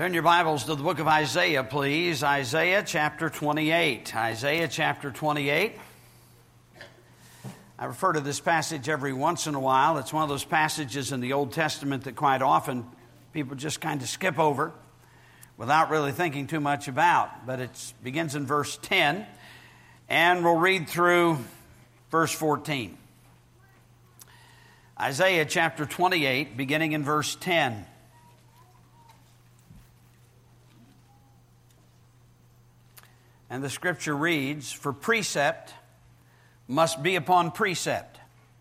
Turn your Bibles to the book of Isaiah, please. Isaiah chapter 28. Isaiah chapter 28. I refer to this passage every once in a while. It's one of those passages in the Old Testament that quite often people just kind of skip over without really thinking too much about. But it begins in verse 10, and we'll read through verse 14. Isaiah chapter 28, beginning in verse 10. And the scripture reads, "For precept must be upon precept,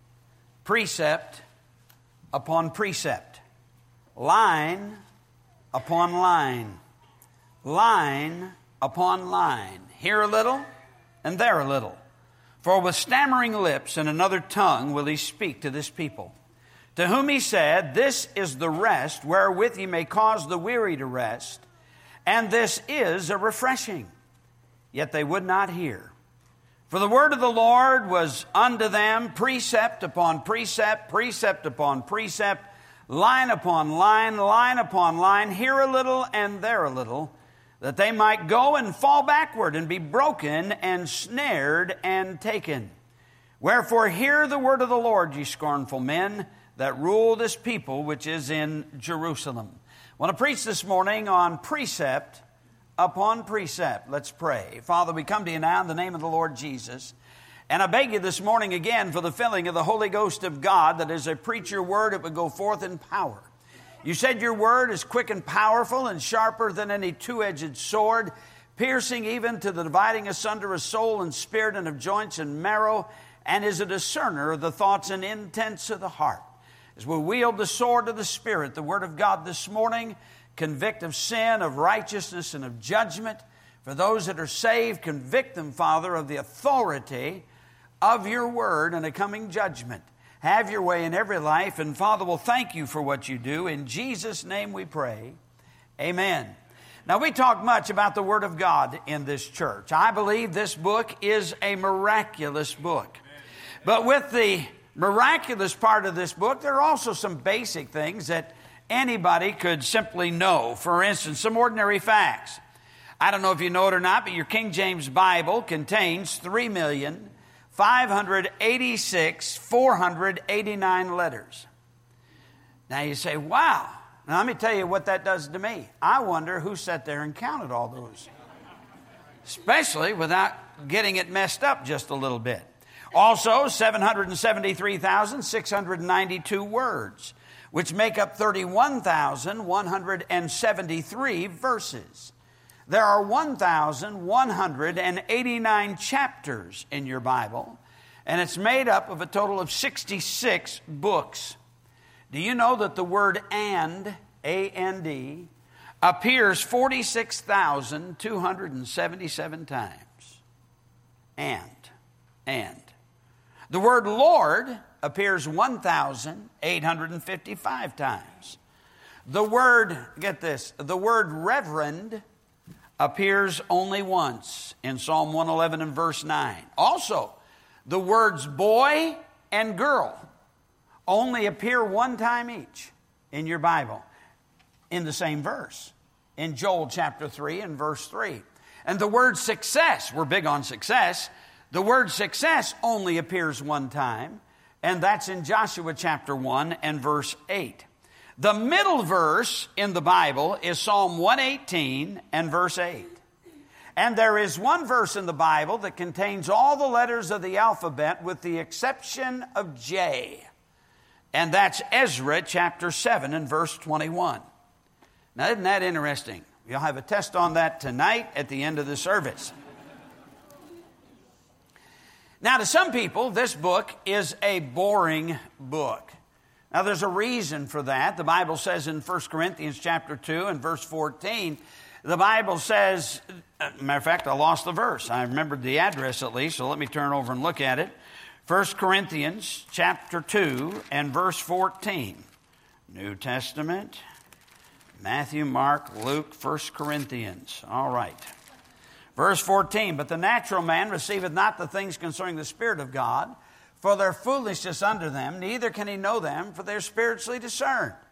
precept upon precept, line upon line, line upon line, here a little and there a little. For with stammering lips and another tongue will he speak to this people, to whom he said, This is the rest wherewith ye may cause the weary to rest, and this is a refreshing. Yet they would not hear. For the word of the Lord was unto them precept upon precept, precept upon precept, line upon line, line upon line, here a little and there a little, that they might go and fall backward and be broken and snared and taken. Wherefore hear the word of the Lord, ye scornful men, that rule this people which is in Jerusalem." I want to preach this morning on precept upon precept. Let's pray. Father, we come to you now in the name of the Lord Jesus. And I beg you this morning again for the filling of the Holy Ghost of God, that as I preach your word, it would go forth in power. You said your word is quick and powerful and sharper than any two-edged sword, piercing even to the dividing asunder of soul and spirit and of joints and marrow, and is a discerner of the thoughts and intents of the heart. As we wield the sword of the Spirit, the word of God this morning, convict of sin, of righteousness, and of judgment. For those that are saved, convict them, Father, of the authority of your word and a coming judgment. Have your way in every life, and Father, we'll thank you for what you do. In Jesus' name we pray. Amen. Now, we talk much about the Word of God in this church. I believe this book is a miraculous book. But with the miraculous part of this book, there are also some basic things that anybody could simply know. For instance, some ordinary facts. I don't know if you know it or not, but your King James Bible contains 3,586,489 letters. Now you say, wow. Now let me tell you what that does to me. I wonder who sat there and counted all those. Especially without getting it messed up just a little bit. Also, 773,692 words, which make up 31,173 verses. There are 1,189 chapters in your Bible, and it's made up of a total of 66 books. Do you know that the word and, A-N-D, appears 46,277 times? And. The word Lord appears 1,855 times. The word, get this, the word reverend appears only once in Psalm 111 and verse 9. Also, the words boy and girl only appear one time each in your Bible in the same verse, in Joel chapter 3 and verse 3. And the word success, we're big on success, the word success only appears one time, and that's in Joshua chapter 1 and verse 8. The middle verse in the Bible is Psalm 118 and verse 8. And there is one verse in the Bible that contains all the letters of the alphabet with the exception of J. And that's Ezra chapter 7 and verse 21. Now, isn't that interesting? You'll have a test on that tonight at the end of the service. Now, to some people, this book is a boring book. Now, there's a reason for that. The Bible says in 1 Corinthians chapter 2 and verse 14, the Bible says, matter of fact, I lost the verse. I remembered the address at least, so let me turn over and look at it. 1 Corinthians chapter 2 and verse 14. New Testament, Matthew, Mark, Luke, 1 Corinthians. All right. Verse 14, but the natural man receiveth not the things concerning the Spirit of God, for their foolishness unto them, neither can he know them, for they're spiritually discerned.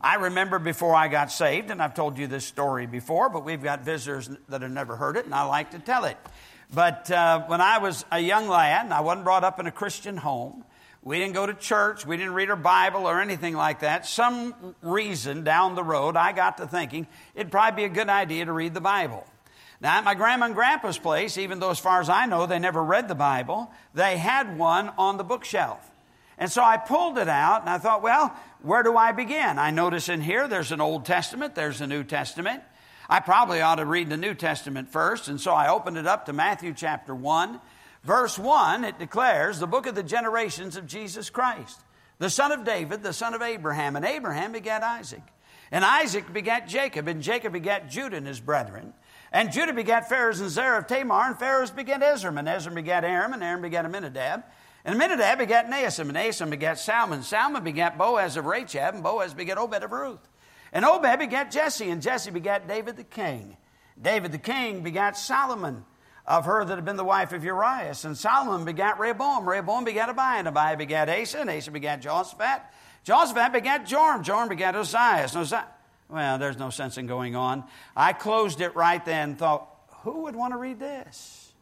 I remember before I got saved, and I've told you this story before, but we've got visitors that have never heard it, and I like to tell it. But when I was a young lad, and I wasn't brought up in a Christian home, we didn't go to church, we didn't read our Bible or anything like that. Some reason down the road, I got to thinking it'd probably be a good idea to read the Bible. Now, at my grandma and grandpa's place, even though as far as I know they never read the Bible, they had one on the bookshelf. And so I pulled it out, and I thought, well, where do I begin? I notice in here there's an Old Testament, there's a New Testament. I probably ought to read the New Testament first, and so I opened it up to Matthew chapter 1. Verse 1, it declares, the book of the generations of Jesus Christ, the son of David, the son of Abraham. And Abraham begat Isaac. And Isaac begat Jacob, and Jacob begat Judah and his brethren. And Judah begat Pharez and Zerah of Tamar, and Pharez begat Ezram. And Ezram begat Aram, and Aram begat Amminadab. And Amminadab begat Naasam, and Naasam begat Salmon. Salmon begat Boaz of Rachab, and Boaz begat Obed of Ruth. And Obed begat Jesse, and Jesse begat David the king. David the king begat Solomon, of her that had been the wife of Urias. And Solomon begat Rehoboam. Rehoboam begat Abiah, and Abiah begat Asa, and Asa begat Jehoshaphat. Jehoshaphat begat Joram. Joram begat Ozias. Well, there's no sense in going on. I closed it right then and thought, who would want to read this?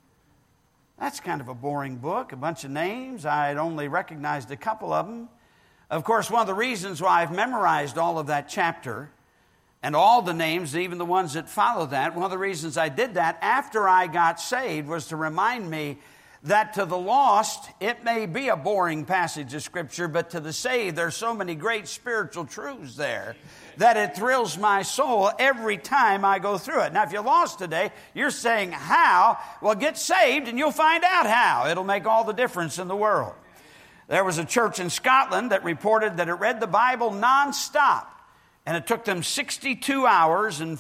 That's kind of a boring book, a bunch of names. I'd only recognized a couple of them. Of course, one of the reasons why I've memorized all of that chapter and all the names, even the ones that follow that, one of the reasons I did that after I got saved was to remind me that to the lost, it may be a boring passage of Scripture, but to the saved, there's so many great spiritual truths there that it thrills my soul every time I go through it. Now, if you're lost today, you're saying, how? Well, get saved and you'll find out how. It'll make all the difference in the world. There was a church in Scotland that reported that it read the Bible nonstop, and it took them 62 hours and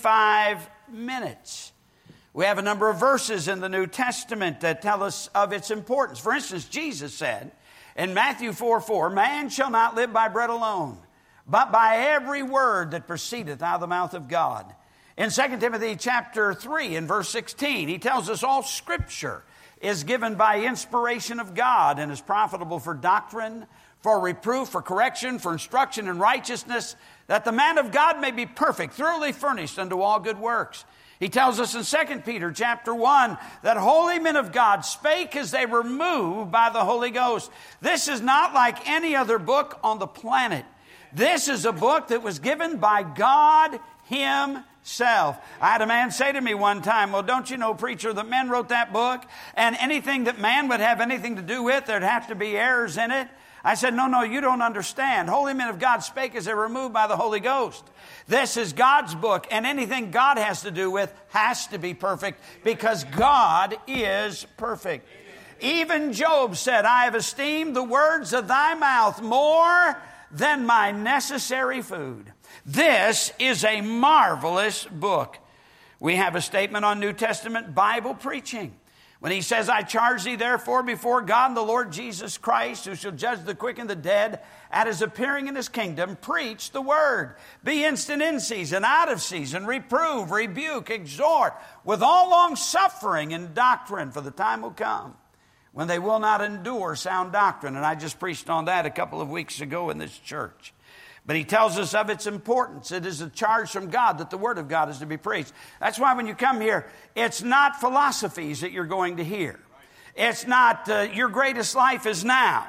55 minutes. We have a number of verses in the New Testament that tell us of its importance. For instance, Jesus said in Matthew 4:4, man shall not live by bread alone, but by every word that proceedeth out of the mouth of God. In 2 Timothy chapter 3 and verse 16, he tells us all Scripture is given by inspiration of God and is profitable for doctrine, for reproof, for correction, for instruction in righteousness, that the man of God may be perfect, thoroughly furnished unto all good works. He tells us in 2 Peter chapter 1 that holy men of God spake as they were moved by the Holy Ghost. This is not like any other book on the planet. This is a book that was given by God Himself. I had a man say to me one time, well, don't you know, preacher, that men wrote that book, and anything that man would have anything to do with, there'd have to be errors in it? I said, no, you don't understand. Holy men of God spake as they were moved by the Holy Ghost. This is God's book, and anything God has to do with has to be perfect because God is perfect. Even Job said, I have esteemed the words of thy mouth more than my necessary food. This is a marvelous book. We have a statement on New Testament Bible preaching. When he says, I charge thee therefore before God and the Lord Jesus Christ, who shall judge the quick and the dead, at his appearing in his kingdom, preach the word. Be instant in season, out of season, reprove, rebuke, exhort, with all long suffering and doctrine, for the time will come when they will not endure sound doctrine. And I just preached on that a couple of weeks ago in this church. But he tells us of its importance. It is a charge from God that the Word of God is to be preached. That's why when you come here, it's not philosophies that you're going to hear. It's not your greatest life is now.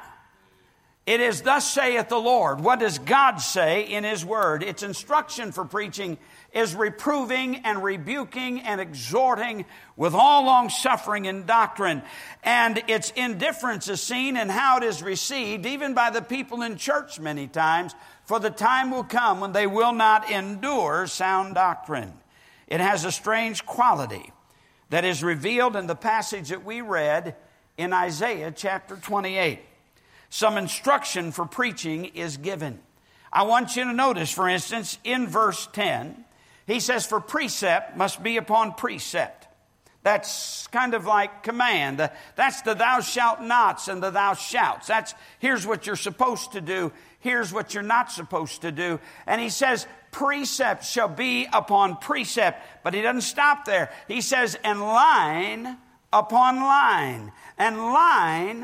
It is thus saith the Lord. What does God say in His Word? Its instruction for preaching is reproving and rebuking and exhorting with all long suffering and doctrine. And its indifference is seen in how it is received, even by the people in church many times. For the time will come when they will not endure sound doctrine. It has a strange quality that is revealed in the passage that we read in Isaiah chapter 28. Some instruction for preaching is given. I want you to notice, for instance, in verse 10, he says, for precept must be upon precept. That's kind of like command. That's the thou shalt nots and the thou shouts. Here's what you're supposed to do. Here's what you're not supposed to do. And he says, precept shall be upon precept. But he doesn't stop there. He says, and line upon line, and line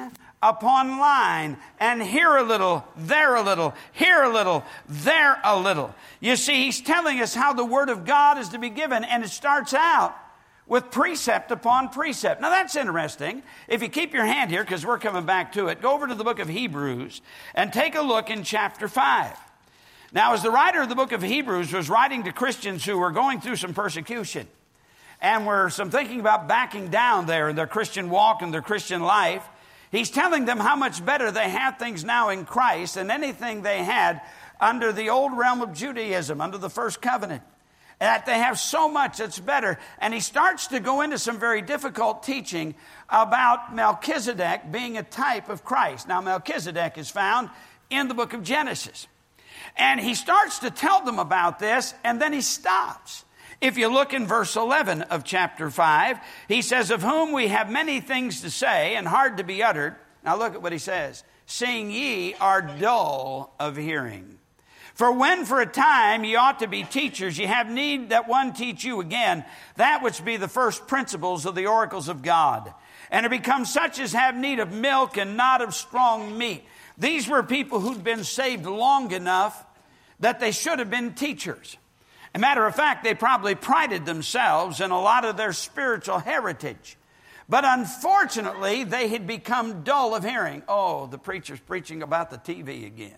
upon line, and here a little, there a little, here a little, there a little. You see, he's telling us how the Word of God is to be given, and it starts out with precept upon precept. Now that's interesting. If you keep your hand here, because we're coming back to it, go over to the book of Hebrews and take a look in chapter 5. Now, as the writer of the book of Hebrews was writing to Christians who were going through some persecution and were some thinking about backing down there in their Christian walk and their Christian life, he's telling them how much better they have things now in Christ than anything they had under the old realm of Judaism, under the first covenant. That they have so much that's better. And he starts to go into some very difficult teaching about Melchizedek being a type of Christ. Now, Melchizedek is found in the book of Genesis. And he starts to tell them about this, and then he stops. If you look in verse 11 of chapter 5, he says, of whom we have many things to say and hard to be uttered. Now look at what he says. Seeing ye are dull of hearing. For when for a time ye ought to be teachers, ye have need that one teach you again, that which be the first principles of the oracles of God, and are become such as have need of milk and not of strong meat. These were people who'd been saved long enough that they should have been teachers. As a matter of fact, they probably prided themselves in a lot of their spiritual heritage. But unfortunately, they had become dull of hearing. Oh, the preacher's preaching about the TV again.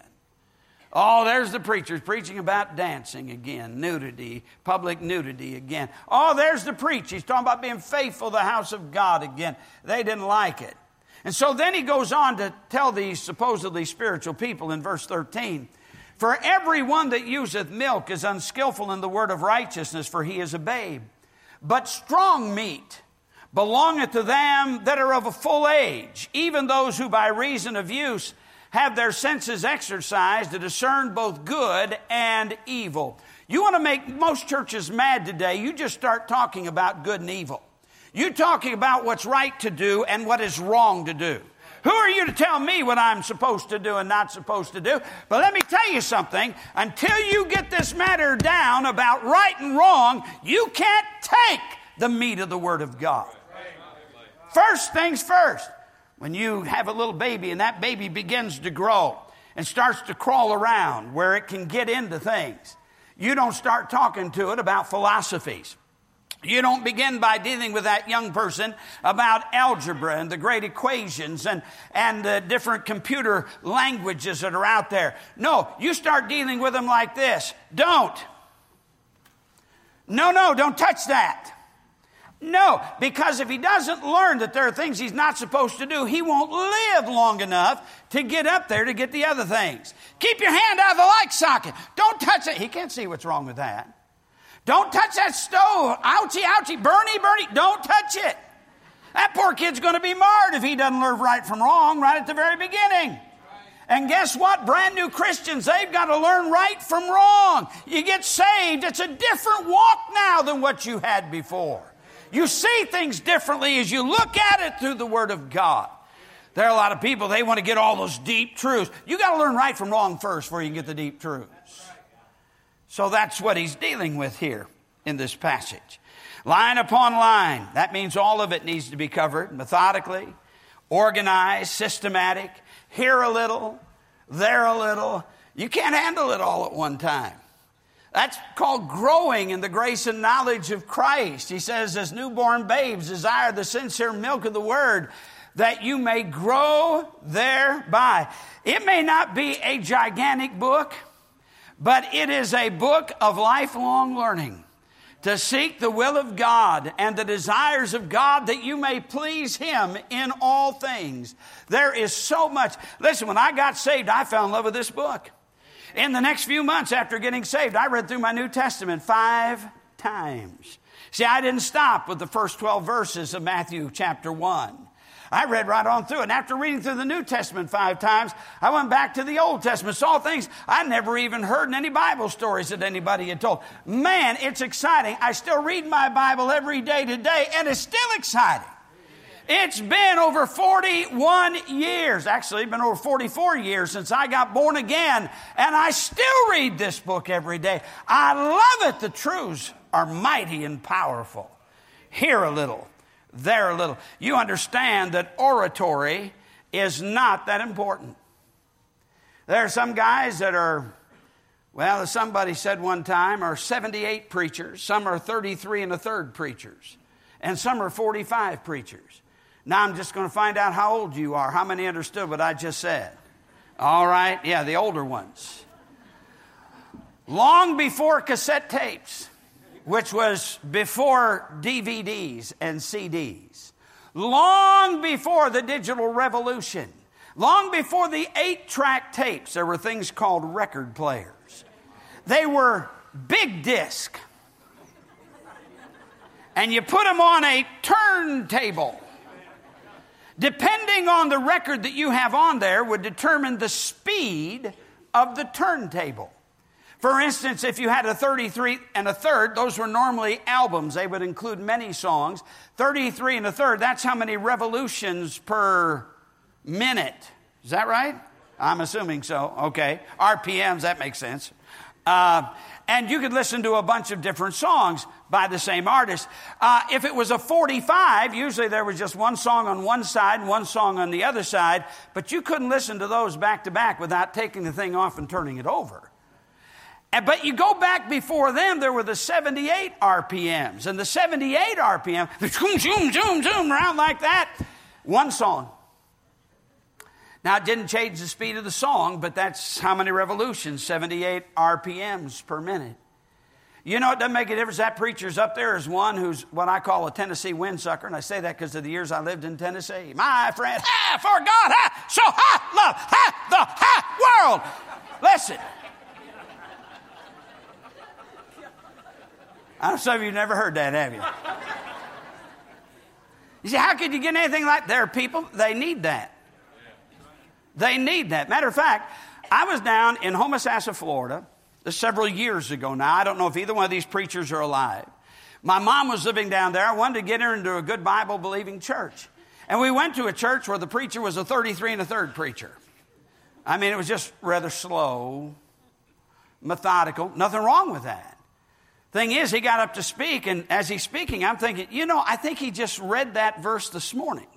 Oh, there's the preachers preaching about dancing again, nudity, public nudity again. Oh, there's the preacher. He's talking about being faithful to the house of God again. They didn't like it. And so then he goes on to tell these supposedly spiritual people in verse 13, for every one that useth milk is unskillful in the word of righteousness, for he is a babe. But strong meat belongeth to them that are of a full age, even those who by reason of use have their senses exercised to discern both good and evil. You want to make most churches mad today, you just start talking about good and evil. You're talking about what's right to do and what is wrong to do. Who are you to tell me what I'm supposed to do and not supposed to do? But let me tell you something. Until you get this matter down about right and wrong, you can't take the meat of the Word of God. First things first. When you have a little baby and that baby begins to grow and starts to crawl around where it can get into things, you don't start talking to it about philosophies. You don't begin by dealing with that young person about algebra and the great equations and the different computer languages that are out there. No, you start dealing with them like this. Don't. No, don't touch that. No, because if he doesn't learn that there are things he's not supposed to do, he won't live long enough to get up there to get the other things. Keep your hand out of the light socket. Don't touch it. He can't see what's wrong with that. Don't touch that stove. Ouchie, ouchie, Bernie. Don't touch it. That poor kid's going to be marred if he doesn't learn right from wrong right at the very beginning. And guess what? Brand new Christians, they've got to learn right from wrong. You get saved. It's a different walk now than what you had before. You see things differently as you look at it through the Word of God. There are a lot of people, they want to get all those deep truths. You got to learn right from wrong first before you can get the deep truths. So that's what he's dealing with here in this passage. Line upon line. That means all of it needs to be covered methodically, organized, systematic. Here a little, there a little. You can't handle it all at one time. That's called growing in the grace and knowledge of Christ. He says, as newborn babes desire the sincere milk of the Word, that you may grow thereby. It may not be a gigantic book, but it is a book of lifelong learning to seek the will of God and the desires of God that you may please Him in all things. There is so much. Listen, when I got saved, I fell in love with this book. In the next few months after getting saved, I read through my New Testament 5 times. See, I didn't stop with the first 12 verses of Matthew chapter 1. I read right on through it. And after reading through the New Testament 5 times, I went back to the Old Testament, saw things I never even heard in any Bible stories that anybody had told. Man, it's exciting. I still read my Bible every day today, and it's still exciting. It's been over 41 years. Actually, it's been over 44 years since I got born again, and I still read this book every day. I love it. The truths are mighty and powerful. Here a little, there a little. You understand that oratory is not that important. There are some guys that are, well, as somebody said one time, are 78 preachers. Some are 33 1/3 preachers. And some are 45 preachers. Now I'm just going to find out how old you are. How many understood what I just said? All right. Yeah, the older ones. Long before cassette tapes, which was before DVDs and CDs. Long before the digital revolution. Long before the 8-track tapes, there were things called record players. They were big disc. And you put them on a turntable. Depending on the record that you have on there would determine the speed of the turntable. For instance, if you had a 33 1/3, those were normally albums. They would include many songs. 33 1/3, that's how many revolutions per minute. Is that right? I'm assuming so. Okay. RPMs, that makes sense. And you could listen to a bunch of different songs by the same artist. If it was a 45, usually there was just one song on one side and one song on the other side, but you couldn't listen to those back to back without taking the thing off and turning it over. But you go back before them, there were the 78 RPMs. And the 78 RPM, zoom, zoom, zoom, zoom, around like that. One song. Now, it didn't change the speed of the song, but that's how many revolutions, 78 RPMs per minute. You know, it doesn't make a difference. That preacher's up there is one who's what I call a Tennessee windsucker, and I say that because of the years I lived in Tennessee. My friend, for God, so love, the world. Listen. I know some of you never heard that, have you? You see, how could you get anything like that? There are people, they need that. They need that. Matter of fact, I was down in Homosassa, Florida, several years ago now. I don't know if either one of these preachers are alive. My mom was living down there. I wanted to get her into a good Bible-believing church. And we went to a church where the preacher was a 33 1/3 preacher. I mean, it was just rather slow, methodical. Nothing wrong with that. Thing is, he got up to speak, and as he's speaking, I'm thinking, I think he just read that verse this morning.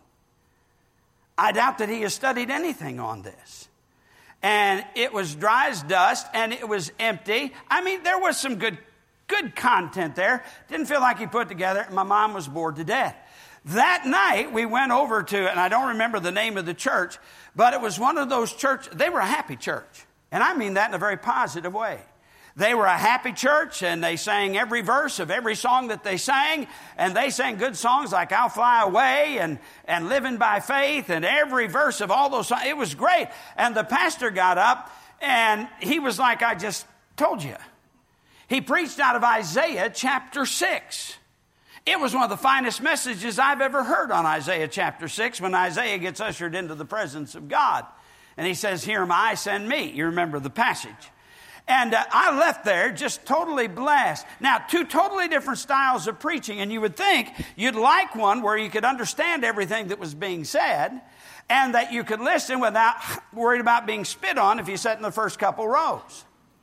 I doubt that he has studied anything on this. And it was dry as dust, and it was empty. I mean, there was some good content there. Didn't feel like he put it together. My mom was bored to death. That night, we went over to, and I don't remember the name of the church, but it was one of those churches. They were a happy church. And I mean that in a very positive way. They were a happy church, and they sang every verse of every song that they sang, and they sang good songs like I'll Fly Away and Living by Faith, and every verse of all those songs. It was great. And the pastor got up, and he was like I just told you. He preached out of Isaiah chapter 6. It was one of the finest messages I've ever heard on Isaiah chapter 6 when Isaiah gets ushered into the presence of God. And he says, "Here am I, send me." You remember the passage. And I left there just totally blessed. Now, two totally different styles of preaching. And you would think you'd like one where you could understand everything that was being said and that you could listen without worried about being spit on if you sat in the first couple rows.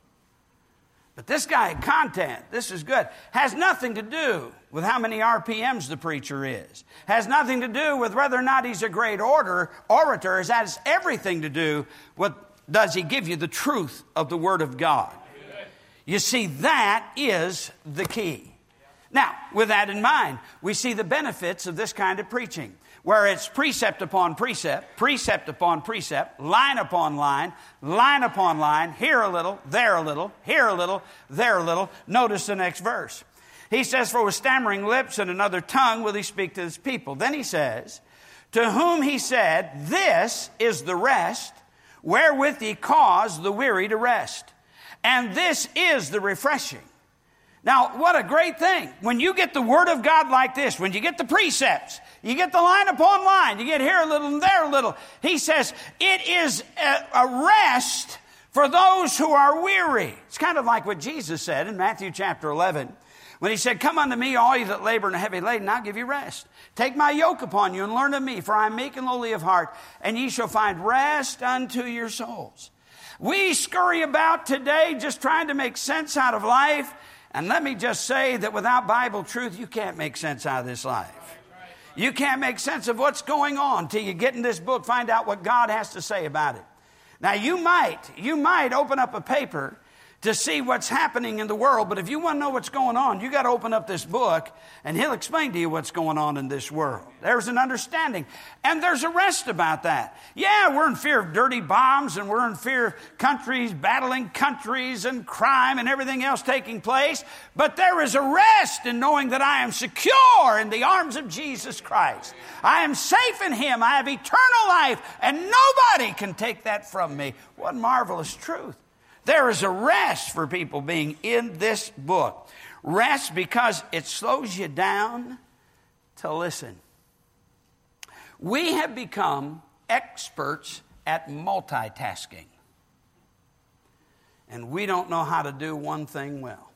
But this guy had content. This is good. Has nothing to do with how many RPMs the preacher is. Has nothing to do with whether or not he's a great orator. It has everything to do with does he give you the truth of the Word of God? You see, that is the key. Now, with that in mind, we see the benefits of this kind of preaching, where it's precept upon precept, precept upon precept, line upon line, line upon line, here a little, there a little, here a little, there a little. Notice the next verse. He says, "For with stammering lips and another tongue will he speak to his people." Then he says, "To whom he said, this is the rest, wherewith he caused the weary to rest. And this is the refreshing." Now, what a great thing. When you get the Word of God like this, when you get the precepts, you get the line upon line, you get here a little and there a little. He says, it is a rest for those who are weary. It's kind of like what Jesus said in Matthew chapter 11. When he said, "Come unto me, all you that labor and are heavy laden, I'll give you rest. Take my yoke upon you and learn of me, for I am meek and lowly of heart, and ye shall find rest unto your souls." We scurry about today just trying to make sense out of life. And let me just say that without Bible truth, you can't make sense out of this life. You can't make sense of what's going on till you get in this book, find out what God has to say about it. Now, you might open up a paper to see what's happening in the world, but if you want to know what's going on, you got to open up this book, and he'll explain to you what's going on in this world. There's an understanding, and there's a rest about that. Yeah, we're in fear of dirty bombs, and we're in fear of countries battling countries and crime and everything else taking place, but there is a rest in knowing that I am secure in the arms of Jesus Christ. I am safe in him. I have eternal life, and nobody can take that from me. What marvelous truth. There is a rest for people being in this book. Rest because it slows you down to listen. We have become experts at multitasking. And we don't know how to do one thing well.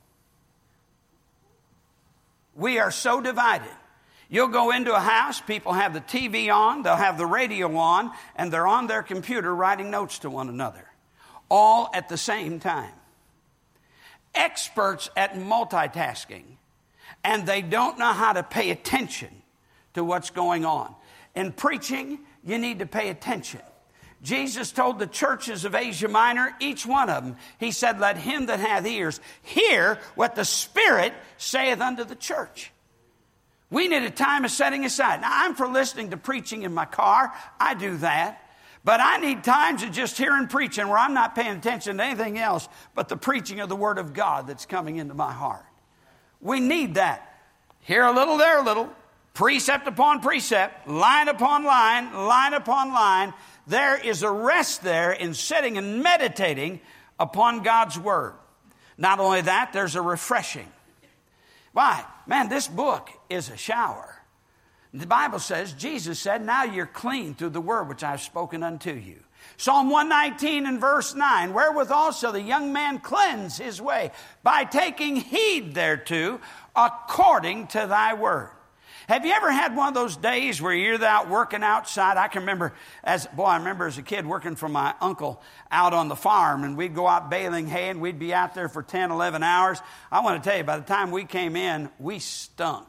We are so divided. You'll go into a house, people have the TV on, they'll have the radio on, and they're on their computer writing notes to one another. All at the same time. Experts at multitasking. And they don't know how to pay attention to what's going on. In preaching, you need to pay attention. Jesus told the churches of Asia Minor, each one of them, he said, let him that hath ears hear what the Spirit saith unto the church. We need a time of setting aside. Now, I'm for listening to preaching in my car. I do that. But I need times of just hearing preaching where I'm not paying attention to anything else but the preaching of the Word of God that's coming into my heart. We need that. Here a little, there a little, precept upon precept, line upon line, line upon line. There is a rest there in sitting and meditating upon God's Word. Not only that, there's a refreshing. Why? Man, this book is a shower. The Bible says, Jesus said, now you're clean through the word which I've spoken unto you. Psalm 119 and verse 9, wherewithal shall the young man cleanse his way by taking heed thereto according to thy word. Have you ever had one of those days where you're out working outside? I can remember as a kid working for my uncle out on the farm, and we'd go out baling hay, and we'd be out there for 10, 11 hours. I want to tell you, by the time we came in, we stunk.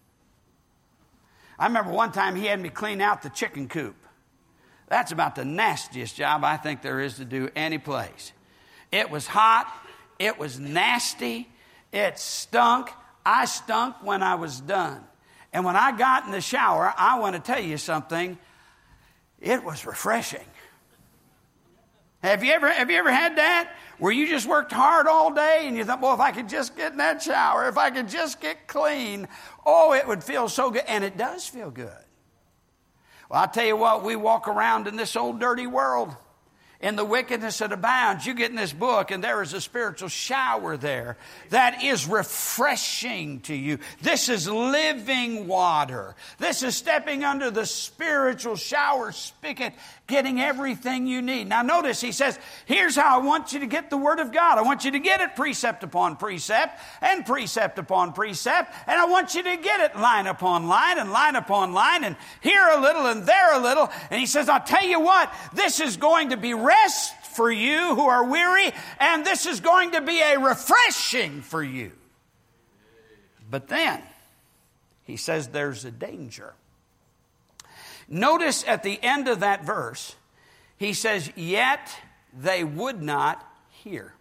I remember one time he had me clean out the chicken coop. That's about the nastiest job I think there is to do any place. It was hot. It was nasty. It stunk. I stunk when I was done. And when I got in the shower, I want to tell you something. It was refreshing. Have you ever had that? Where you just worked hard all day and you thought, well, if I could just get in that shower, if I could just get clean, oh, it would feel so good. And it does feel good. Well, I'll tell you what, we walk around in this old dirty world. In the wickedness that abounds, you get in this book and there is a spiritual shower there that is refreshing to you. This is living water. This is stepping under the spiritual shower spigot, getting everything you need. Now notice he says, here's how I want you to get the Word of God. I want you to get it precept upon precept and precept upon precept. And I want you to get it line upon line and line upon line and here a little and there a little. And he says, I'll tell you what, this is going to be rest for you who are weary, and this is going to be a refreshing for you. But then, he says there's a danger. Notice at the end of that verse, he says, yet they would not hear.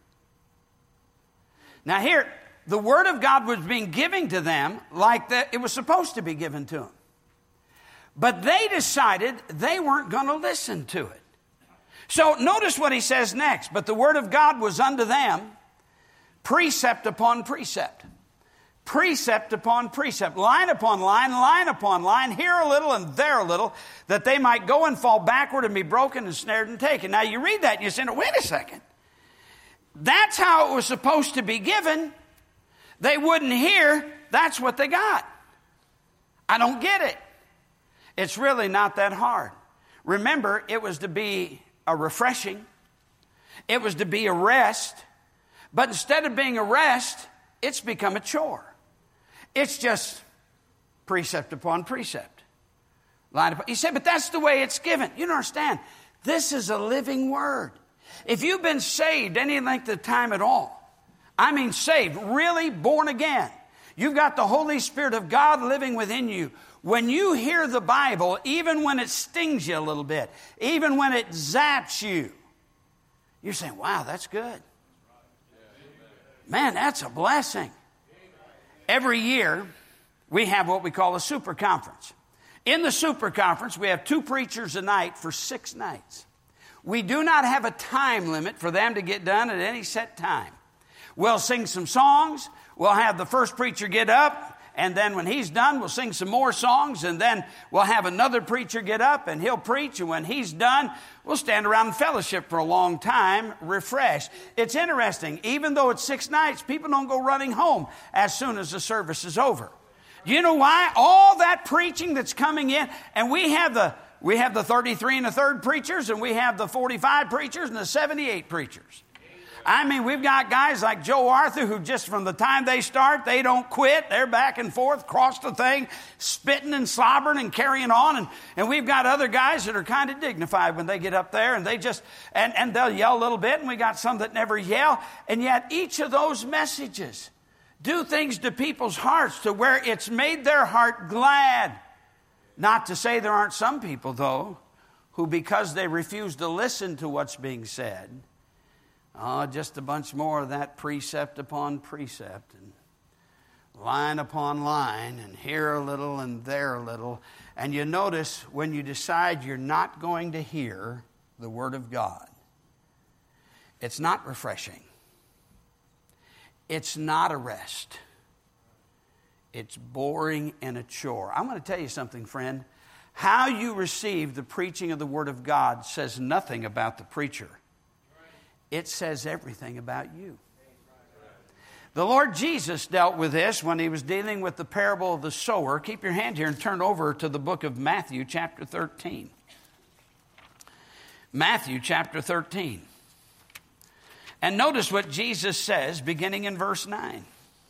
Now here, the Word of God was being given to them like that it was supposed to be given to them. But they decided they weren't going to listen to it. So notice what he says next. But the word of God was unto them precept upon precept. Precept upon precept. Line upon line, line upon line. Here a little and there a little. That they might go and fall backward and be broken and snared and taken. Now you read that and you say, no, wait a second. That's how it was supposed to be given. They wouldn't hear. That's what they got. I don't get it. It's really not that hard. Remember, it was to be a refreshing. It was to be a rest. But instead of being a rest, it's become a chore. It's just precept upon precept. Line upon. You say, but that's the way it's given. You don't understand. This is a living word. If you've been saved any length of time at all, I mean saved, really born again, You've got the Holy Spirit of God living within you. When you hear the Bible, even when it stings you a little bit, even when it zaps you, you're saying, wow, that's good. Man, that's a blessing. Every year, we have what we call a super conference. In the super conference, we have 2 preachers a night for 6 nights. We do not have a time limit for them to get done at any set time. We'll sing some songs. We'll have the first preacher get up. And then when he's done, we'll sing some more songs. And then we'll have another preacher get up and he'll preach. And when he's done, we'll stand around and fellowship for a long time, refreshed. It's interesting. Even though it's 6 nights, people don't go running home as soon as the service is over. You know why? All that preaching that's coming in, and we have the 33 and a third preachers, and we have the 45 preachers and the 78 preachers. I mean, we've got guys like Joe Arthur who just from the time they start, they don't quit. They're back and forth, across the thing, spitting and slobbering and carrying on. And we've got other guys that are kind of dignified when they get up there, and they just, and they'll yell a little bit, and we got some that never yell. And yet each of those messages do things to people's hearts to where it's made their heart glad. Not to say there aren't some people, though, who because they refuse to listen to what's being said, just a bunch more of that precept upon precept and line upon line and here a little and there a little. And you notice when you decide you're not going to hear the Word of God, it's not refreshing. It's not a rest. It's boring and a chore. I'm going to tell you something, friend. How you receive the preaching of the Word of God says nothing about the preacher. It says everything about you. The Lord Jesus dealt with this when he was dealing with the parable of the sower. Keep your hand here and turn over to the book of Matthew chapter 13. Matthew chapter 13. And notice what Jesus says beginning in verse 9.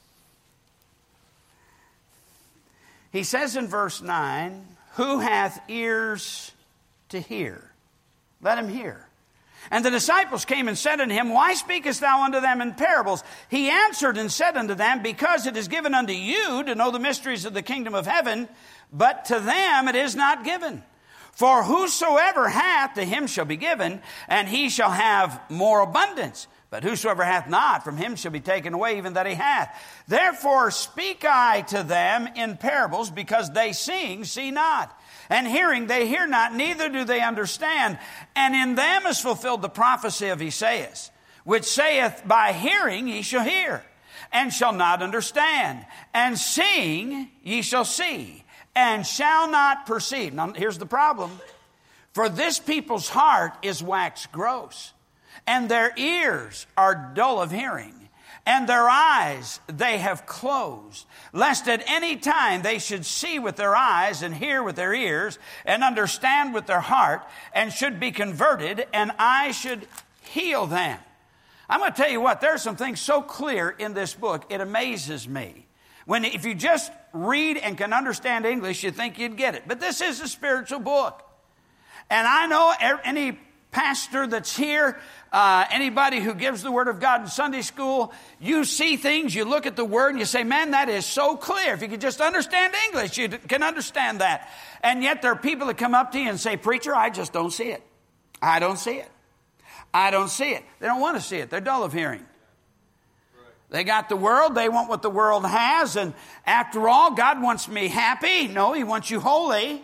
He says in verse 9, who hath ears to hear? Let him hear. And the disciples came and said unto him, why speakest thou unto them in parables? He answered and said unto them, because it is given unto you to know the mysteries of the kingdom of heaven, but to them it is not given. For whosoever hath, to him shall be given, and he shall have more abundance. But whosoever hath not, from him shall be taken away even that he hath. Therefore speak I to them in parables, because they seeing, see not. And hearing, they hear not, neither do they understand. And in them is fulfilled the prophecy of Esaias, which saith, by hearing ye shall hear, and shall not understand. And seeing ye shall see, and shall not perceive. Now here's the problem. For this people's heart is waxed gross, and their ears are dull of hearing, and their eyes they have closed, lest at any time they should see with their eyes and hear with their ears and understand with their heart and should be converted, and I should heal them. I'm going to tell you what, there's some things so clear in this book, it amazes me. If you just read and can understand English, you think you'd get it. But this is a spiritual book. And I know any pastor that's here, anybody who gives the Word of God in Sunday school, you see things, you look at the Word, and you say, man, that is so clear. If you could just understand English, you can understand that. And yet there are people that come up to you and say, preacher, I just don't see it. I don't see it. I don't see it. They don't want to see it. They're dull of hearing. They got the world. They want what the world has. And after all, God wants me happy. No, He wants you holy.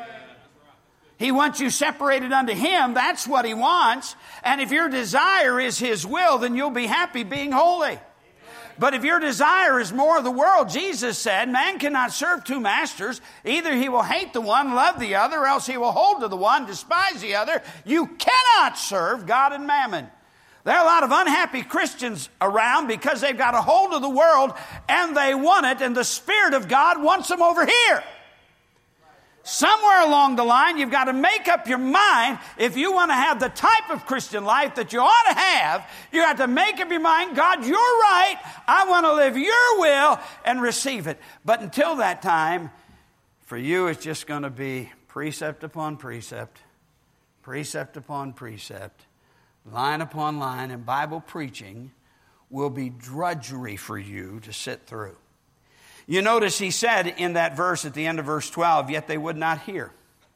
He wants you separated unto Him. That's what He wants. And if your desire is His will, then you'll be happy being holy. But if your desire is more of the world, Jesus said, man cannot serve 2 masters. Either he will hate the one, love the other, or else he will hold to the one, despise the other. You cannot serve God and mammon. There are a lot of unhappy Christians around because they've got a hold of the world and they want it, and the Spirit of God wants them over here. Somewhere along the line, you've got to make up your mind. If you want to have the type of Christian life that you ought to have, you have to make up your mind, God, you're right. I want to live your will and receive it. But until that time, for you, it's just going to be precept upon precept, precept upon precept, line upon line, and Bible preaching will be drudgery for you to sit through. You notice he said in that verse at the end of verse 12, yet they would not hear.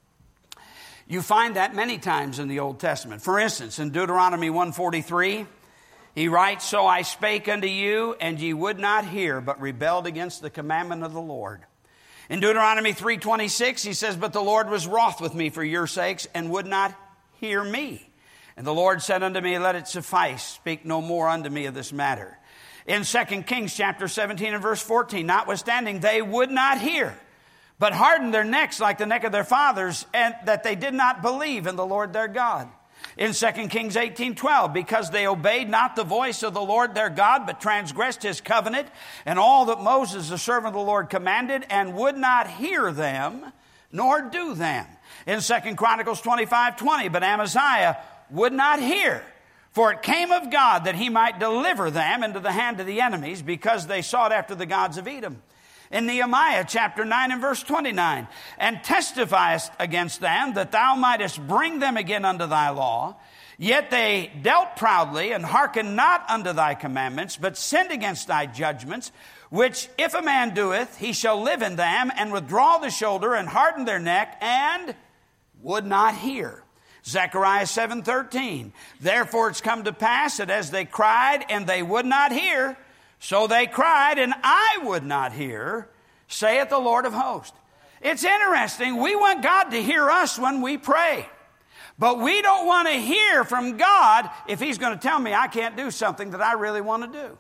You find that many times in the Old Testament. For instance, in Deuteronomy 1:43, he writes, so I spake unto you, and ye would not hear, but rebelled against the commandment of the Lord. In Deuteronomy 3:26, he says, but the Lord was wroth with me for your sakes, and would not hear me. And the Lord said unto me, let it suffice, speak no more unto me of this matter. In 2 Kings chapter 17 and verse 14, notwithstanding, they would not hear, but hardened their necks like the neck of their fathers, and that they did not believe in the Lord their God. In 2 Kings 18:12, because they obeyed not the voice of the Lord their God, but transgressed his covenant, and all that Moses the servant of the Lord commanded, and would not hear them, nor do them. In 2 Chronicles 25:20, but Amaziah would not hear, for it came of God that he might deliver them into the hand of the enemies, because they sought after the gods of Edom. In Nehemiah chapter 9 and verse 29, and testifiest against them that thou mightest bring them again unto thy law. Yet they dealt proudly and hearkened not unto thy commandments, but sinned against thy judgments, which if a man doeth, he shall live in them, and withdraw the shoulder and harden their neck, and would not hear. Zechariah 7:13, therefore it's come to pass that as they cried and they would not hear, so they cried and I would not hear, saith the Lord of hosts. It's interesting. We want God to hear us when we pray. But we don't want to hear from God if he's going to tell me I can't do something that I really want to do.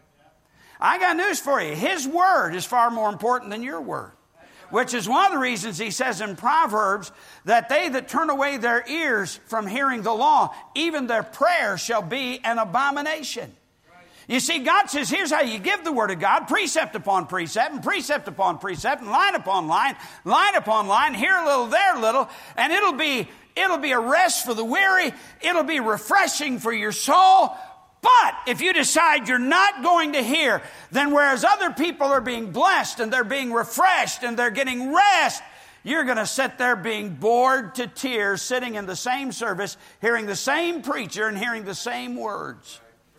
I got news for you. His word is far more important than your word. Which is one of the reasons he says in Proverbs that they that turn away their ears from hearing the law, even their prayer shall be an abomination. You see, God says, here's how you give the word of God, precept upon precept, and precept upon precept, and line upon line, line upon line, here a little, there a little, and it'll be a rest for the weary, it'll be refreshing for your soul. But if you decide you're not going to hear, then whereas other people are being blessed and they're being refreshed and they're getting rest, you're going to sit there being bored to tears, sitting in the same service, hearing the same preacher and hearing the same words.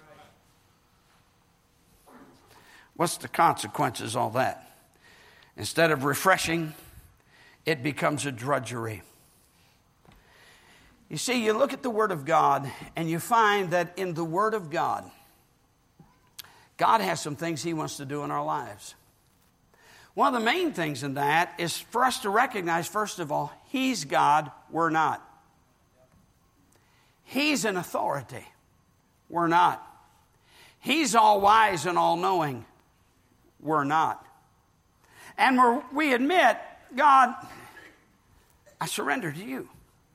What's the consequences of all that? Instead of refreshing, it becomes a drudgery. You see, you look at the Word of God and you find that in the Word of God, God has some things he wants to do in our lives. One of the main things in that is for us to recognize, first of all, he's God, we're not. He's an authority, we're not. He's all wise and all knowing, we're not. And we admit, God, I surrender to you.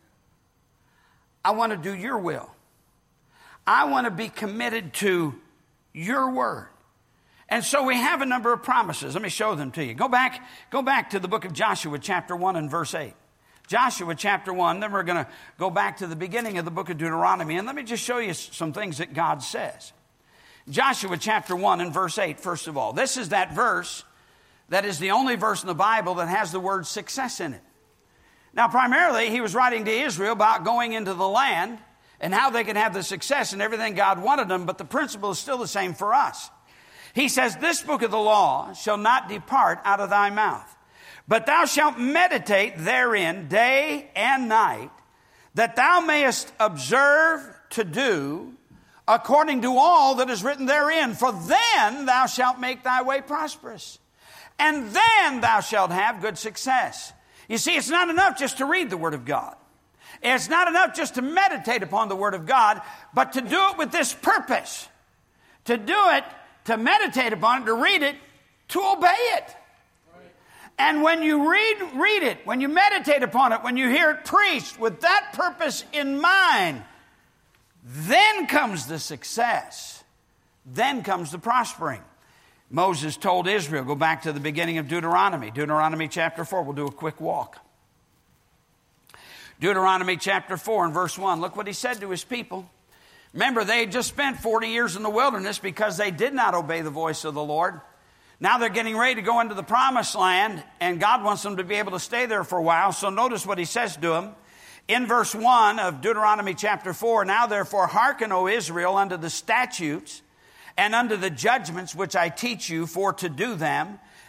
I want to do your will. I want to be committed to your word. And so we have a number of promises. Let me show them to you. Go back to the book of Joshua chapter 1 and verse 8. Joshua chapter 1, then we're going to go back to the beginning of the book of Deuteronomy. And let me just show you some things that God says. Joshua chapter 1 and verse 8, first of all. This is that verse that is the only verse in the Bible that has the word success in it. Now, primarily, he was writing to Israel about going into the land and how they could have the success and everything God wanted them, but the principle is still the same for us. He says, this book of the law shall not depart out of thy mouth, but thou shalt meditate therein day and night, that thou mayest observe to do according to all that is written therein. For then thou shalt make thy way prosperous, and then thou shalt have good success. You see, it's not enough just to read the Word of God. It's not enough just to meditate upon the Word of God, but to do it with this purpose. To do it, to meditate upon it, to read it, to obey it. Right. And when you read it, when you meditate upon it, when you hear it preached with that purpose in mind, then comes the success. Then comes the prospering. Moses told Israel, go back to the beginning of Deuteronomy chapter 4. We'll do a quick walk. Deuteronomy chapter 4 and verse 1. Look what he said to his people. Remember, they had just spent 40 years in the wilderness because they did not obey the voice of the Lord. Now they're getting ready to go into the promised land, and God wants them to be able to stay there for a while. So notice what he says to them. In verse 1 of Deuteronomy chapter 4, now therefore hearken, O Israel, unto the statutes and unto the judgments which I teach you for to do them,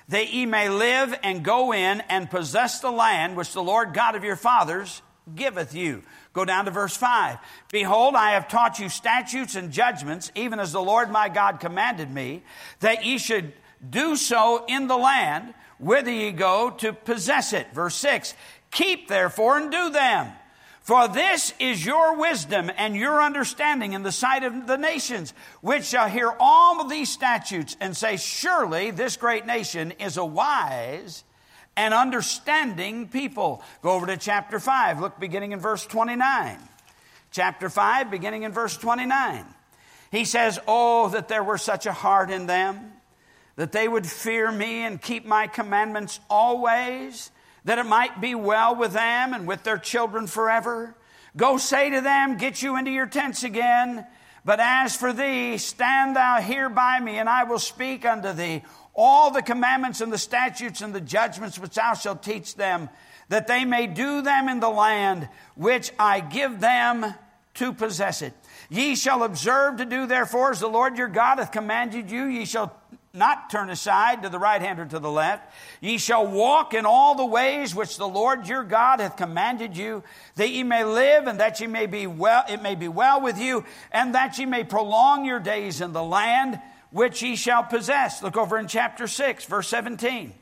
that ye may live and go in and possess the land which the Lord God of your fathers giveth you. Go down to verse 5. Behold, I have taught you statutes and judgments, even as the Lord my God commanded me, that ye should do so in the land whither ye go to possess it. Verse 6. Keep therefore and do them. For this is your wisdom and your understanding in the sight of the nations, which shall hear all of these statutes and say, surely this great nation is a wise and understanding people. Go over to chapter 5. Look beginning in verse 29. Chapter 5, beginning in verse 29. He says, oh, that there were such a heart in them, that they would fear me and keep my commandments always, that it might be well with them and with their children forever. Go say to them, get you into your tents again. But as for thee, stand thou here by me, and I will speak unto thee all the commandments and the statutes and the judgments which thou shalt teach them, that they may do them in the land which I give them to possess it. Ye shall observe to do therefore as the Lord your God hath commanded you. Ye shall not turn aside to the right hand or to the left. Ye shall walk in all the ways which the Lord your God hath commanded you, that ye may live and that ye may be well, it may be well with you, and that ye may prolong your days in the land which ye shall possess. Look over in chapter 6, verse 17.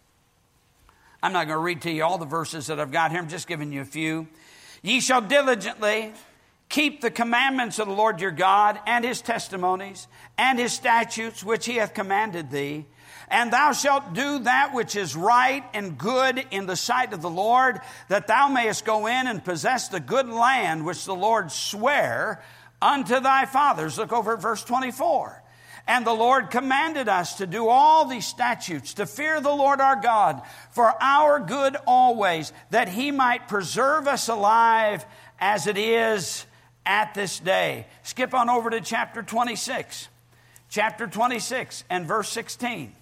I'm not going to read to you all the verses that I've got here. I'm just giving you a few. Ye shall diligently keep the commandments of the Lord your God, and his testimonies, and his statutes, which he hath commanded thee. And thou shalt do that which is right and good in the sight of the Lord, that thou mayest go in and possess the good land which the Lord sware unto thy fathers. Look over at verse 24. And the Lord commanded us to do all these statutes, to fear the Lord our God, for our good always, that he might preserve us alive as it is at this day. Skip on over to chapter 26. Chapter 26 and verse 16.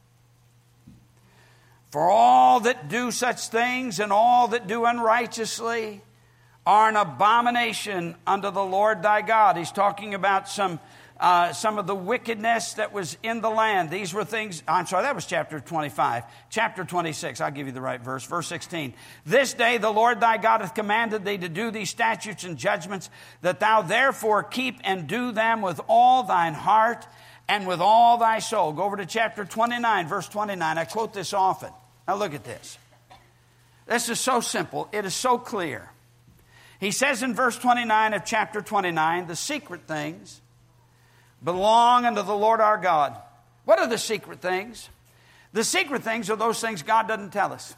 For all that do such things and all that do unrighteously are an abomination unto the Lord thy God. He's talking about some of the wickedness that was in the land. These were things, I'm sorry, that was chapter 25. Chapter 26, I'll give you the right verse. Verse 16. This day the Lord thy God hath commanded thee to do these statutes and judgments, that thou therefore keep and do them with all thine heart and with all thy soul. Go over to chapter 29, verse 29. I quote this often. Now look at this. This is so simple. It is so clear. He says in verse 29 of chapter 29, the secret things belong unto the Lord our God. What are the secret things? The secret things are those things God doesn't tell us.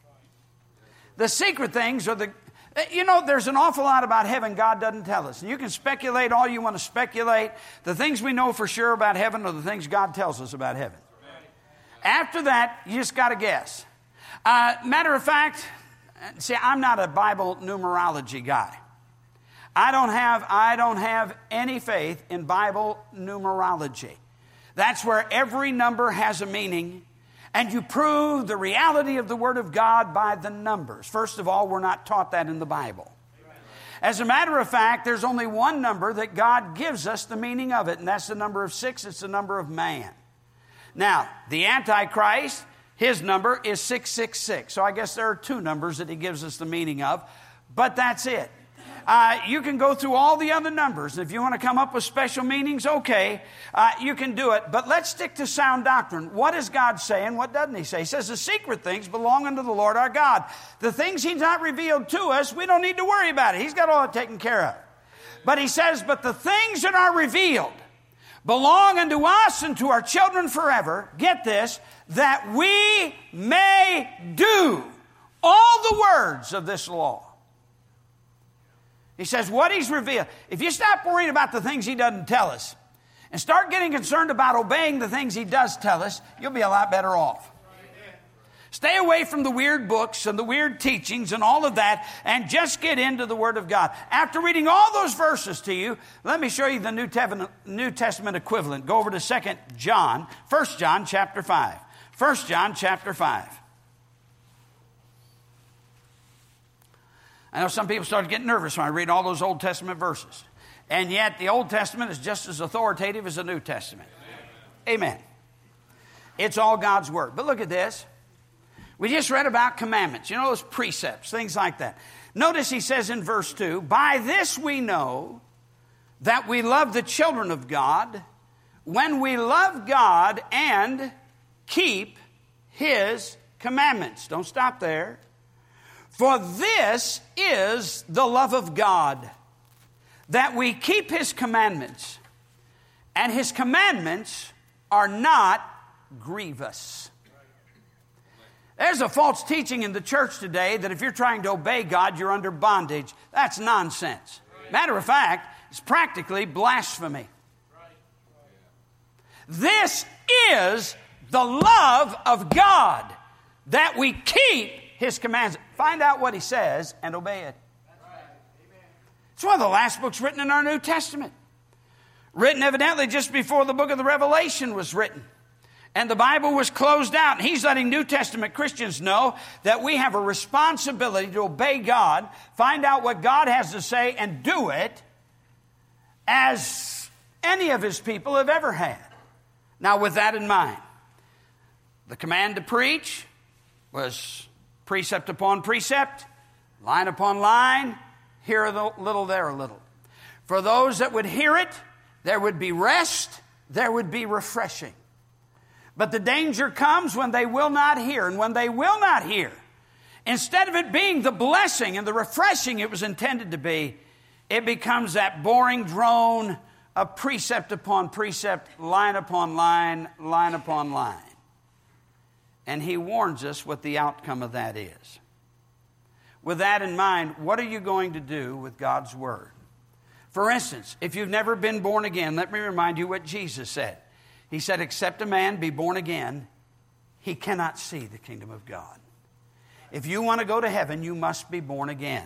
The secret things are there's an awful lot about heaven God doesn't tell us. And you can speculate all you want to speculate. The things we know for sure about heaven are the things God tells us about heaven. After that, you just got to guess. Matter of fact, see, I'm not a Bible numerology guy. I don't have any faith in Bible numerology. That's where every number has a meaning, and you prove the reality of the Word of God by the numbers. First of all, we're not taught that in the Bible. As a matter of fact, there's only one number that God gives us the meaning of it, and that's the number of 6. It's the number of man. Now, the Antichrist, his number is 666. So I guess there are 2 numbers that he gives us the meaning of, but that's it. You can go through all the other numbers. If you want to come up with special meanings, okay, you can do it. But let's stick to sound doctrine. What is God saying? What doesn't he say? He says the secret things belong unto the Lord our God. The things he's not revealed to us, we don't need to worry about it. He's got all that taken care of. But he says, but the things that are revealed belong unto us and to our children forever. Get this, that we may do all the words of this law. He says what he's revealed. If you stop worrying about the things he doesn't tell us and start getting concerned about obeying the things he does tell us, you'll be a lot better off. Stay away from the weird books and the weird teachings and all of that, and just get into the Word of God. After reading all those verses to you, let me show you the New Testament equivalent. Go over to 1 John chapter 5. 1 John chapter 5. I know some people start getting nervous when I read all those Old Testament verses. And yet the Old Testament is just as authoritative as the New Testament. Amen. It's all God's Word. But look at this. We just read about commandments. You know, those precepts, things like that. Notice he says in verse 2, by this we know that we love the children of God, when we love God and keep His commandments. Don't stop there. For this is the love of God, that we keep His commandments, and His commandments are not grievous. There's a false teaching in the church today that if you're trying to obey God, you're under bondage. That's nonsense. Matter of fact, it's practically blasphemy. This is the love of God, that we keep His commands. Find out what He says and obey it. It's one of the last books written in our New Testament. Written evidently just before the book of the Revelation was written. And the Bible was closed out. And he's letting New Testament Christians know that we have a responsibility to obey God, find out what God has to say, and do it as any of His people have ever had. Now, with that in mind, the command to preach was precept upon precept, line upon line, here a little, there a little. For those that would hear it, there would be rest, there would be refreshing. But the danger comes when they will not hear. And when they will not hear, instead of it being the blessing and the refreshing it was intended to be, it becomes that boring drone of precept upon precept, line upon line, line upon line. And he warns us what the outcome of that is. With that in mind, what are you going to do with God's Word? For instance, if you've never been born again, let me remind you what Jesus said. He said, except a man be born again, he cannot see the kingdom of God. If you want to go to heaven, you must be born again.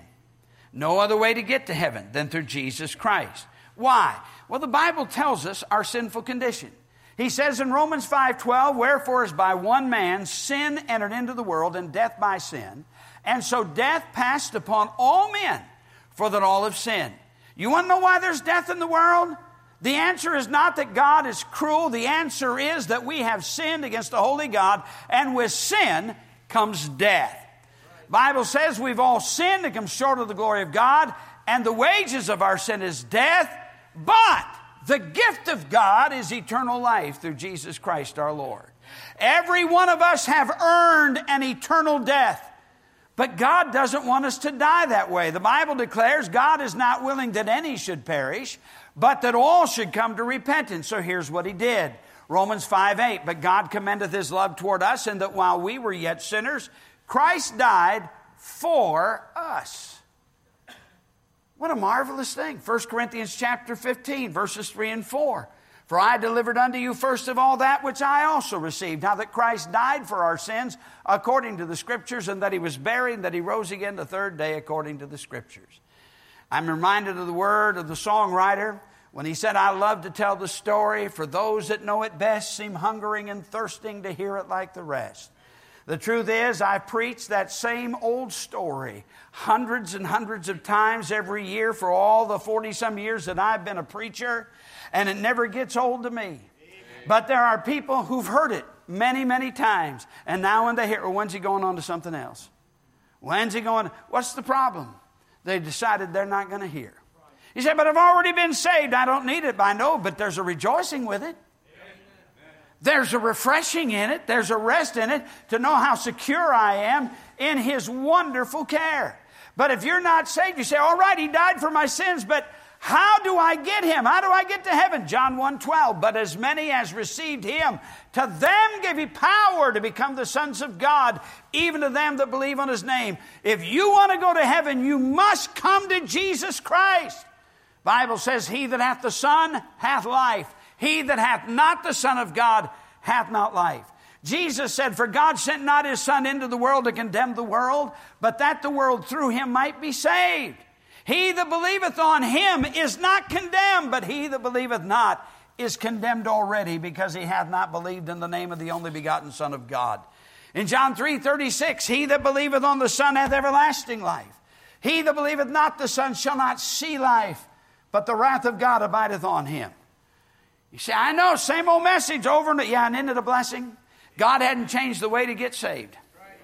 No other way to get to heaven than through Jesus Christ. Why? Well, the Bible tells us our sinful condition. He says in Romans 5:12, wherefore as by one man sin entered into the world, and death by sin, and so death passed upon all men, for that all have sinned. You want to know why there's death in the world? The answer is not that God is cruel. The answer is that we have sinned against the holy God, and with sin comes death. The Bible says we've all sinned and come short of the glory of God, and the wages of our sin is death, but the gift of God is eternal life through Jesus Christ our Lord. Every one of us have earned an eternal death. But God doesn't want us to die that way. The Bible declares God is not willing that any should perish, but that all should come to repentance. So here's what He did. Romans 5:8, but God commendeth His love toward us, in that while we were yet sinners, Christ died for us. What a marvelous thing. 1 Corinthians chapter 15, verses 3 and 4. For I delivered unto you first of all that which I also received, how that Christ died for our sins according to the Scriptures, and that He was buried, and that He rose again the third day according to the Scriptures. I'm reminded of the word of the songwriter when he said, I love to tell the story, for those that know it best seem hungering and thirsting to hear it like the rest. The truth is, I preach that same old story hundreds and hundreds of times every year for all the 40-some years that I've been a preacher, and it never gets old to me. Amen. But there are people who've heard it many, many times, and now when they hear, well, when's he going on to something else? When's he going? What's the problem? They decided they're not going to hear. You say, but I've already been saved. I don't need it. I know, but there's a rejoicing with it. There's a refreshing in it. There's a rest in it to know how secure I am in His wonderful care. But if you're not saved, you say, all right, He died for my sins, but how do I get Him? How do I get to heaven? John 1:12, but as many as received Him, to them gave He power to become the sons of God, even to them that believe on His name. If you want to go to heaven, you must come to Jesus Christ. The Bible says, he that hath the Son hath life. He that hath not the Son of God hath not life. Jesus said, for God sent not His Son into the world to condemn the world, but that the world through Him might be saved. He that believeth on Him is not condemned, but he that believeth not is condemned already, because he hath not believed in the name of the only begotten Son of God. In John 3:36, he that believeth on the Son hath everlasting life. He that believeth not the Son shall not see life, but the wrath of God abideth on him. You say, I know, same old message over and over. Yeah, and isn't it a blessing? God hadn't changed the way to get saved.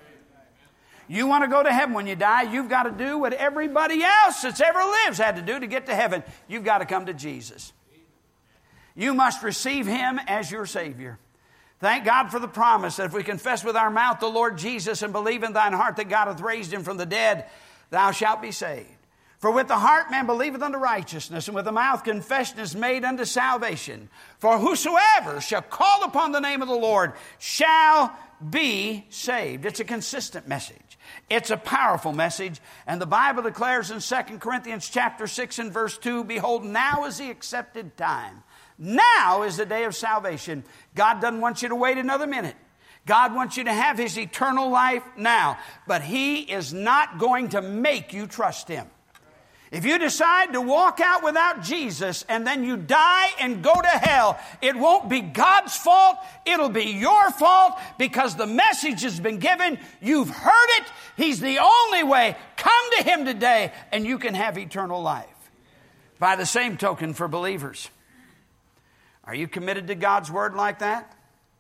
You want to go to heaven when you die, you've got to do what everybody else that's ever lives had to do to get to heaven. You've got to come to Jesus. You must receive Him as your Savior. Thank God for the promise that if we confess with our mouth the Lord Jesus and believe in thine heart that God hath raised Him from the dead, thou shalt be saved. For with the heart man believeth unto righteousness, and with the mouth confession is made unto salvation. For whosoever shall call upon the name of the Lord shall be saved. It's a consistent message. It's a powerful message. And the Bible declares in 2 Corinthians chapter 6 and verse 2, behold, now is the accepted time. Now is the day of salvation. God doesn't want you to wait another minute. God wants you to have His eternal life now. But He is not going to make you trust Him. If you decide to walk out without Jesus and then you die and go to hell, it won't be God's fault. It'll be your fault because the message has been given. You've heard it. He's the only way. Come to Him today and you can have eternal life. By the same token for believers, are you committed to God's Word like that?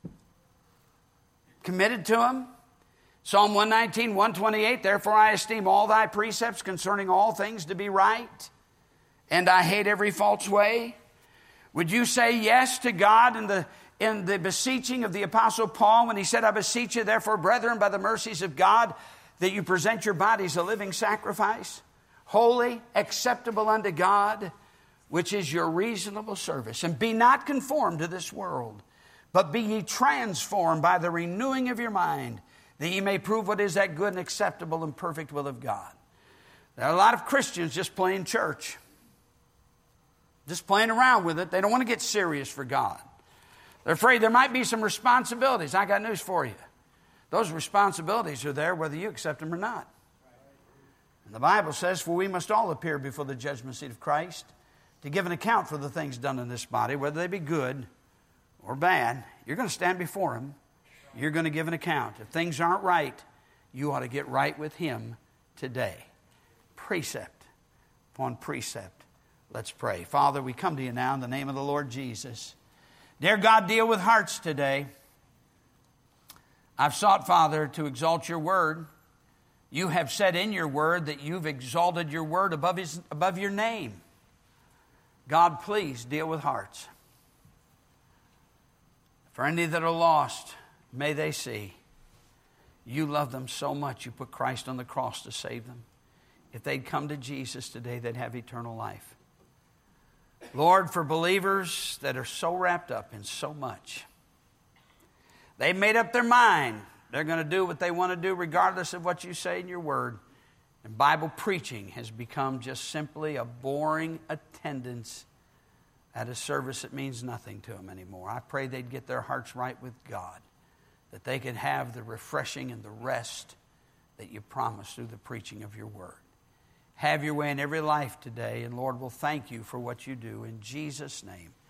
Committed to Him? Psalm 119, 128, therefore I esteem all thy precepts concerning all things to be right, and I hate every false way. Would you say yes to God in the beseeching of the Apostle Paul when he said, I beseech you, therefore, brethren, by the mercies of God, that you present your bodies a living sacrifice, holy, acceptable unto God, which is your reasonable service. And be not conformed to this world, but be ye transformed by the renewing of your mind, that ye may prove what is that good and acceptable and perfect will of God. There are a lot of Christians just playing church. Just playing around with it. They don't want to get serious for God. They're afraid there might be some responsibilities. I got news for you. Those responsibilities are there whether you accept them or not. And the Bible says, for we must all appear before the judgment seat of Christ to give an account for the things done in this body, whether they be good or bad. You're going to stand before Him. You're going to give an account. If things aren't right, you ought to get right with Him today. Precept upon precept. Let's pray. Father, we come to you now in the name of the Lord Jesus. Dear God, deal with hearts today. I've sought, Father, to exalt your word. You have said in your word that you've exalted your word above your name. God, please deal with hearts. For any that are lost, may they see you love them so much you put Christ on the cross to save them. If they'd come to Jesus today, they'd have eternal life. Lord, for believers that are so wrapped up in so much, they made up their mind. They're going to do what they want to do regardless of what you say in your word. And Bible preaching has become just simply a boring attendance at a service that means nothing to them anymore. I pray they'd get their hearts right with God, that they could have the refreshing and the rest that you promised through the preaching of your word. Have your way in every life today, and Lord, we'll thank you for what you do. In Jesus' name.